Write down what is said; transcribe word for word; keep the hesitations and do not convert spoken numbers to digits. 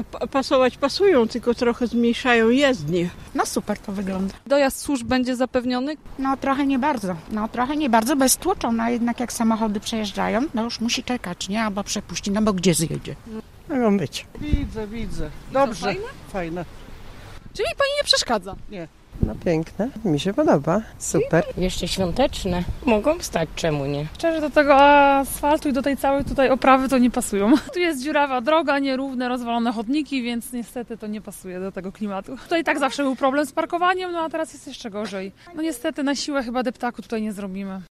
pa- pasować pasują, tylko trochę zmniejszają jezdnię. No super to wygląda. Dojazd służb będzie zapewniony? No trochę nie bardzo. No trochę nie bardzo, bo jest tłoczona. Jednak jak samochody przejeżdżają, no już musi czekać, nie? Albo przepuści, no bo gdzie zjedzie? Mogą być. Widzę, widzę. Dobrze. Fajne? Fajne. Czyli pani nie przeszkadza? Nie. No piękne, mi się podoba, super. Jeszcze świąteczne. Mogą stać, czemu nie? Szczerze, do tego asfaltu i do tej całej tutaj oprawy to nie pasują. Tu jest dziurawa droga, nierówne, rozwalone chodniki, więc niestety to nie pasuje do tego klimatu. Tutaj tak zawsze był problem z parkowaniem, no a teraz jest jeszcze gorzej. No niestety na siłę chyba deptaku tutaj nie zrobimy.